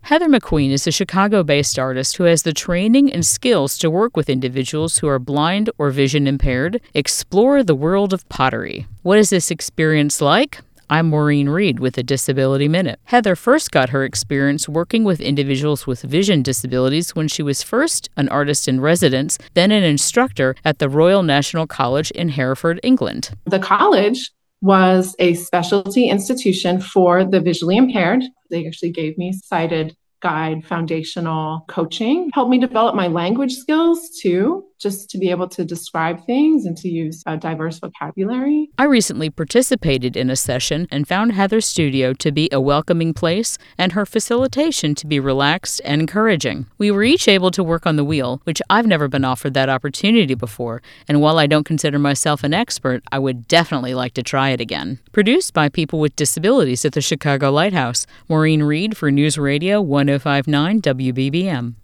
Heather McQueen is a Chicago-based artist who has the training and skills to work with individuals who are blind or vision impaired, explore the world of pottery. What is this experience like? I'm Maureen Reed with a Disability Minute. Heather first got her experience working with individuals with vision disabilities when she was first an artist in residence, then an instructor at the Royal National College in Hereford, England. The college was a specialty institution for the visually impaired. They actually gave me sighted guide foundational coaching, helped me develop my language skills too, just to be able to describe things and to use a diverse vocabulary. I recently participated in a session and found Heather's studio to be a welcoming place and her facilitation to be relaxed and encouraging. We were each able to work on the wheel, which I've never been offered that opportunity before, and while I don't consider myself an expert, I would definitely like to try it again. Produced by people with disabilities at the Chicago Lighthouse, Maureen Reed for News Radio 105.9 WBBM.